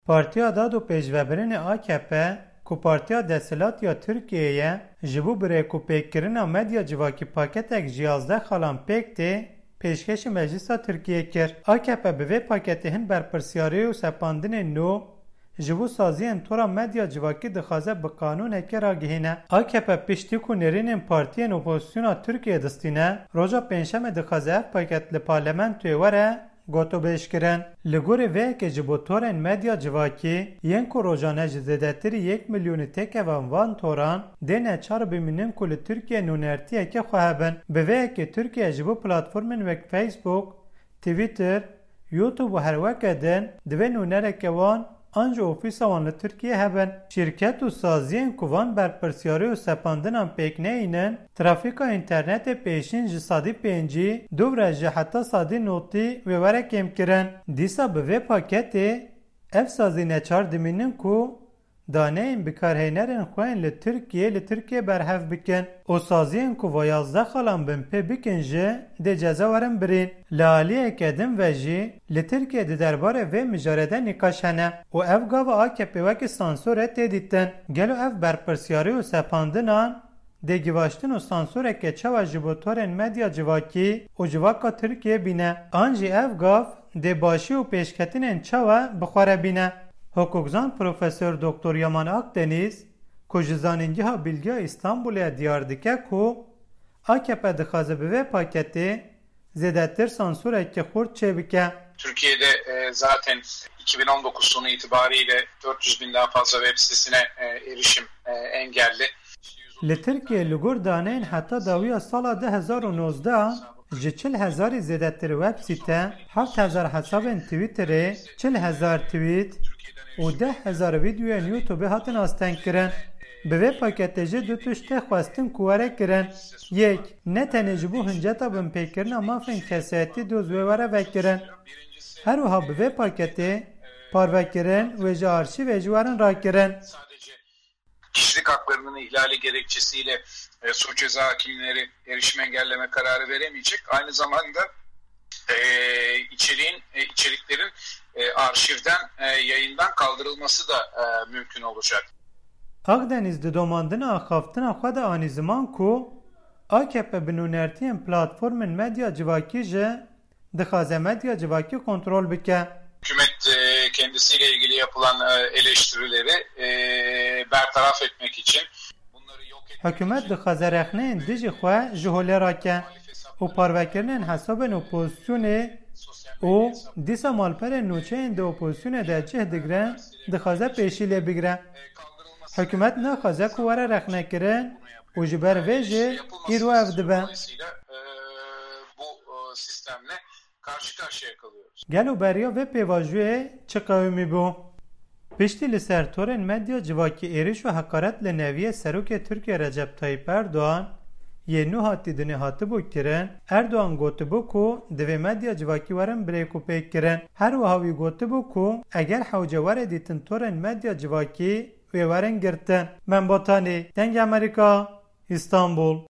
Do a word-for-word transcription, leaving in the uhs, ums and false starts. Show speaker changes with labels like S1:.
S1: Partiya Dad û Pêşvebirinê A K P ku Partiya Desthilatiya Tirkiyeyê ji bo birêkûpêkkirina medya civakî paketek ji yazdeh xalan pêk tê, pêşkêşî Meclîsa Tirkiyeyê kir. A K P bi vê paketê hin berpirsyariyê û sepandinên nû ji bo saziyên tora medya civakî dixwaze bi qanûnekê ragihîne. A K P piştî ku nêrînên partiyên opozisyona Tirkiyeyê distîne, roja pênşemê dixwaze ev paket li parlamentoyê were gotûbêjkirin. Li gorî vêyekê ji bo torên medya civakî, yên ku rojane ji zêdetirî yek milyonî têkevan van toran dêne çar bimînin ku li Tirkiye nûnertiyekê xwe hebin. Bi vêyekê Tirkiye ji bo platformên wek Facebook, Twitter, YouTube û herwekê din divê nûnerekê wan anca ofîsa wan li Tirkiye hebin. Şîrket û saziyên ku van berpirsyarî û sepandinan pêk neyînin, trafîka înternetê pêşîn ji sadî pêncî dûvre ji heta sadî notî wê were kêmkirin. Dîsa bi vê paketê ev sazî neçar dimînin ku daneyên bikarhênerên xwe yên li Tirkiye li Tirkiye berhev bikin û saziyên ku va yazdeh xalan bin pê bikin jî dê ceza werin birîn. Li aliyeke din ve jî li Tirkiye di derbarê vê mijarede nîqaş hene û ev gava A K P wekî sansûrê tê dîtin. Gelo ev berpirsyarî û sepandinan dê givaştin û sansûrekê çawa ji bo torên medya civakî û civaka Tirkiye bîne. An jî ev gav dê başî û pêşketinên çawa bi xwe re bîne. Hukukzan Profesör Doktor Yaman Akdeniz ku ji Zanîngeha Bilgeya İstanbulê diyar dike ku A K P dixwaze bi vê paketê zêdetir sansûrekî xurt çê bike.
S2: Türkiye'de e, zaten iki bin on dokuz sonu itibariyle dört yüz binden fazla web sitesine e, erişim e, engelli.
S1: Li Tirkiye li gor daneyên heta dawiya sala de hezar û nozdeh ji çil hezarî zêdetir web sîte, heft hezar hesabên Twitterê, çil hezar tweet û deh hezar vîdyoyên YouTubeê hatin astengkirin. Bi vê paketê jî du tiştê xwestin ku were kirin. Yek, ne tenê ji bo hinceta binpêkirina mafên kesayetî doz wê were vekirin. Her wiha bi vê paketê parvekirin wê ji arşîvê jî werin rakirin.
S2: Kişilik haklarının ihlali gerekçesiyle e, suç ceza hakimleri erişim engelleme kararı veremeyecek. Aynı zamanda e, içeriğin, e, içeriklerin e, arşivden, e, yayından kaldırılması da e, mümkün olacak.
S1: Akdeniz di domandina axaftina xwe de anî ziman ku A K P bi nûnertiyên platformên medya civakî jî dixwaze medya civakî kontrol bike.
S2: Hükümet e, kendisiyle ilgili yapılan e, eleştirileri e, bertaraf etmek için bunları yok etmek
S1: Hükümet dixwaze rexneyên dijî xwe ji holê rake û parvekirinên hesabên opozisyonê û dîsa malperên nûçeyên di opozisyonê de cih digre dixwaze pêşî lê bigire. Hükümet naxwaze ku were rexnekirin û ji ber vê jî îro ev dibe.
S2: Bu sistemle karşı karşıya kalıyoruz.
S1: Gelo beriya vê pêvajiyê çi qewimî bû? Piştî li ser torên medya civakî êriş û heqaret li neviyê Serokê Tirkiye Recep Tayyip Erdoğan yê nû hatî dinê hatibû kirin, Erdoğan gotibû ku divê medya civakî werin birêkûpêkkirin. Her wiha wî gotibû ku eger hewce were dîtin torên medya civakî wê werin girtin. Min botanî, deng Amerîka, İstanbul.